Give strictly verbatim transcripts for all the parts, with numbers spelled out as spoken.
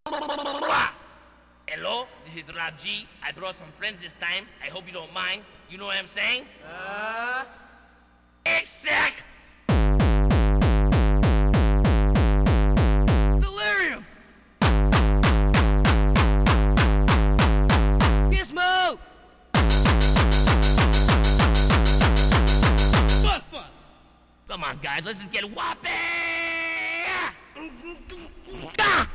Hello, this is Rap G. I brought some friends this time. I hope you don't mind. You know what I'm saying? Uh... Exact! Delirium! Gizmo! Bus Bus! Come on, guys, let's just get whopping! Ah!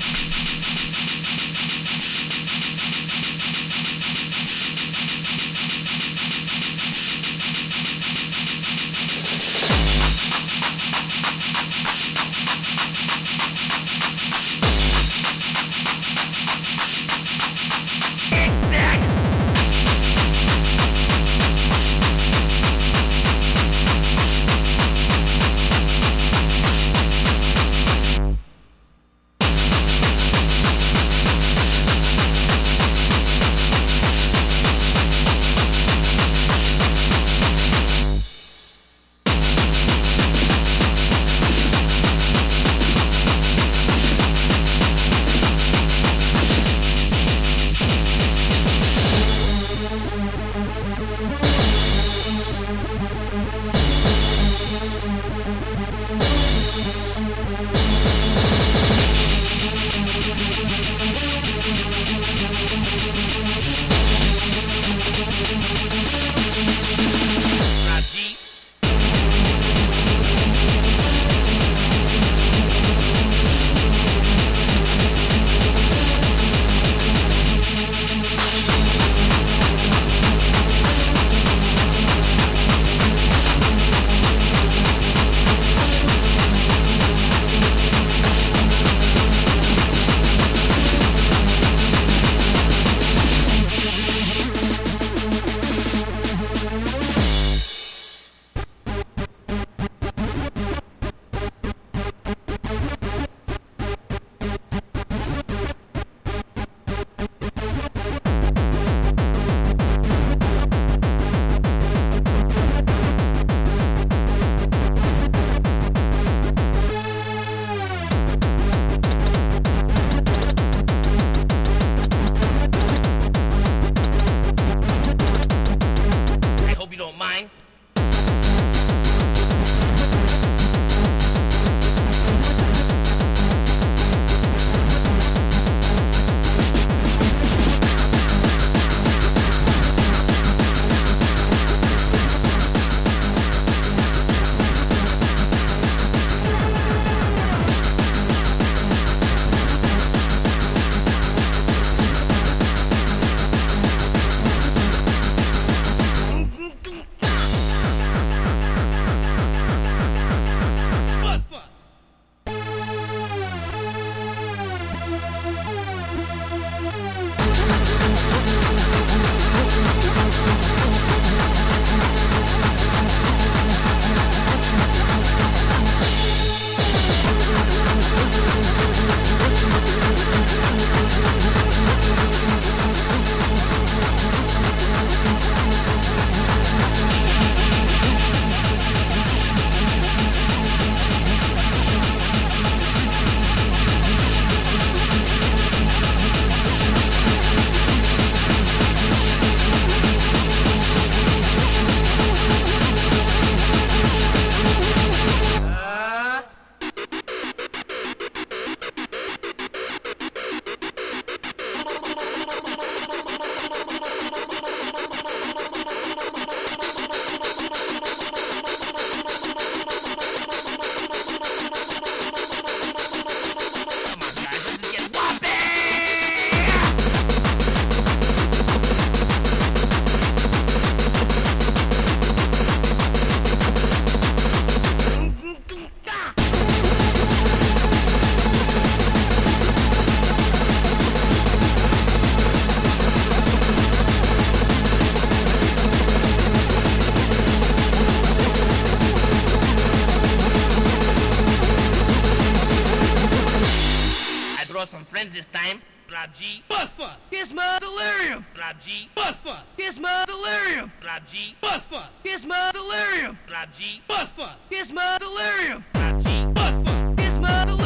Some friends this time. Rap G. Bus Bus. Gizmo. Delirium. Rap G. Bus Bus. Gizmo. Delirium. Rap G. Bus Bus. Gizmo. Delirium. Rap G. Bus Bus. Gizmo. Delirium. Rap G. Bus Bus. Gizmo. Delirium.